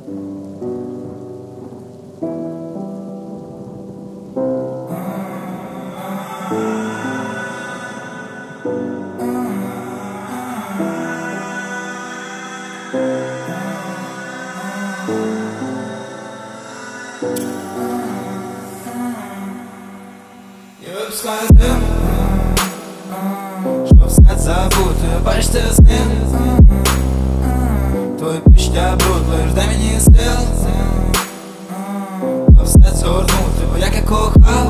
Я б сказав, що все забути, бачите з ним. Твої почуття бруд, лиш дай мені сил, а все це горнути, бо як я кохав,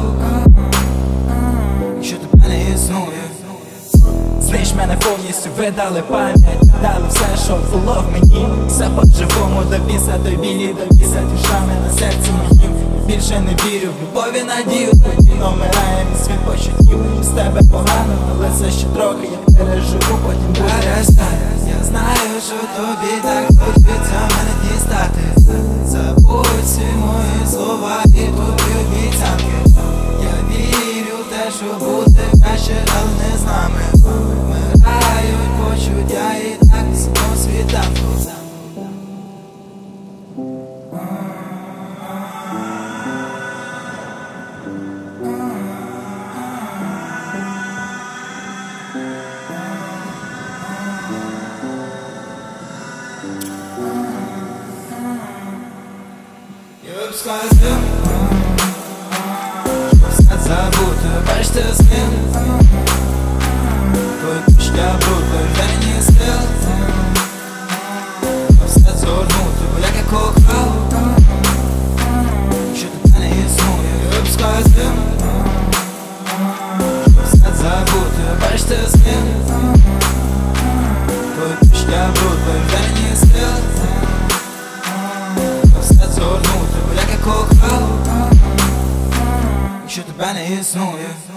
якщо тебе не існує. Знищ мене повністю, видали пам'ять, дали все, що було в мені. Все по-живому до біса, до білі, до біса, ті шрами на серці моїм. Більше не вірю в любові, надію, тоді номирає мій світ почуттів. З тебе погано, але це ще трохи, я переживу, потім перестань. Я знаю, що тобі так хочеться мене дістати. Забудь всі мої слова і тобі обіцянки. Я вірю в те, що буде краще, але не з нами. Вмирають почуття і так по світанку. Я б сказав, що все забути, бачите з ним. Твої почуття бруд, лиш дай мені сил, а все це горнути, бо як я кохав, якщо тебе не існує. Я б сказав, що все забути, бачите з ним. Твої почуття бруд, лиш дай мені сил, а все це горнути, бо як я кохав, якщо тебе не існує.